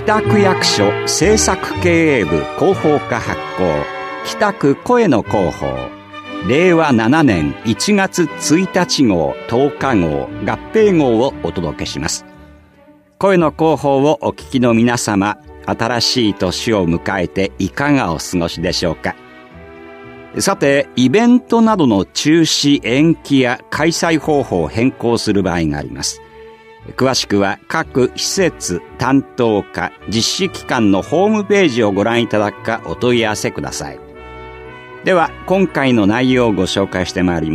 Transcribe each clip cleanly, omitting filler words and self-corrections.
北区役所政策経営部広報課発行北区声の広報令和7年1月1日号10日号合併号をお届けします。声の広報をお聞きの皆様、新しい年を迎えていかがお過ごしでしょうか。さて、イベントなどの中止延期や開催方法を変更する場合があります。詳しくは各施設担当課実施機関のホームページをご覧いただくかお問い合わせください。では今回の内容をご紹介してまいります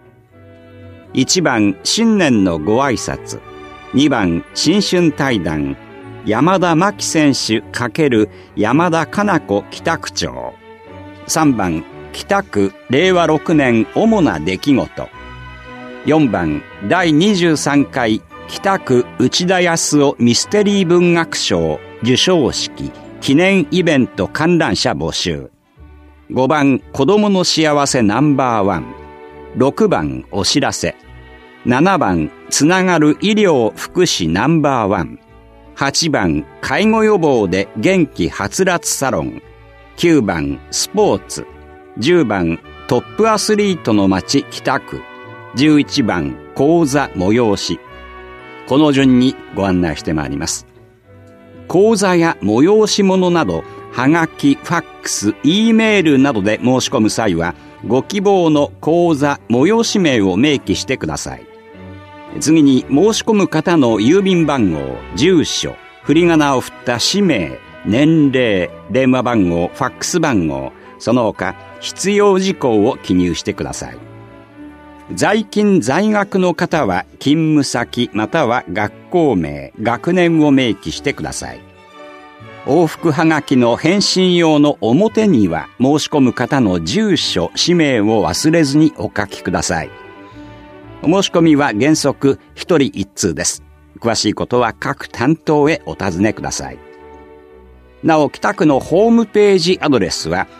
。1番新年のご挨拶、2番新春対談山田真紀選手×山田加奈子北区長、3番北区令和6年主な出来事、4番第23回北区内田康夫ミステリー文学賞授賞式記念イベント観覧者募集、5番子どもの幸せNo.1、6番お知らせ、7番つながる医療福祉No.1、8番介護予防で元気はつらつサロン、9番スポーツ、10番トップアスリートの街北区、11番講座催し、この順にご案内してまいります。講座や催し物などはがき、ファックス、Eメールなどで申し込む際はご希望の講座催し名を明記してください。次に申し込む方の郵便番号、住所、振り仮名を振った氏名、年齢、電話番号、ファックス番号、その他必要事項を記入してください。在勤在学の方は勤務先または学校名、学年を明記してください。往復はがきの返信用の表には申し込む方の住所、氏名を忘れずにお書きください。お申し込みは原則1人1通です。詳しいことは各担当へお尋ねください。なお、北区のホームページアドレスは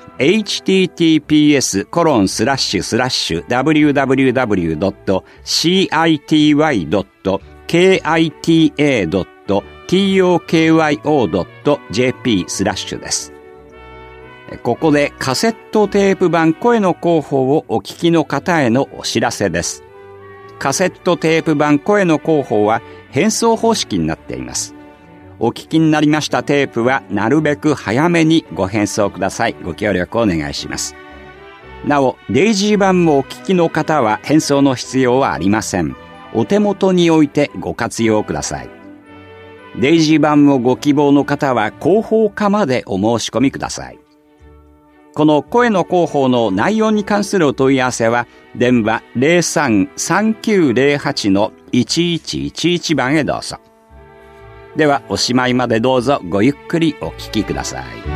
https://www.cita.tokyo.jp/ です。ここでカセットテープ版声の広報をお聞きの方へのお知らせです。カセットテープ版声の広報は返送方式になっています。お聞きになりましたテープはなるべく早めにご返送ください。ご協力をお願いします。なお、デイジー版もお聞きの方は返送の必要はありません。お手元に置いてご活用ください。デイジー版をご希望の方は広報課までお申し込みください。この声の広報の内容に関するお問い合わせは電話 03-3908-1111 番へどうぞ。ではおしまいまでどうぞごゆっくりお聞きください。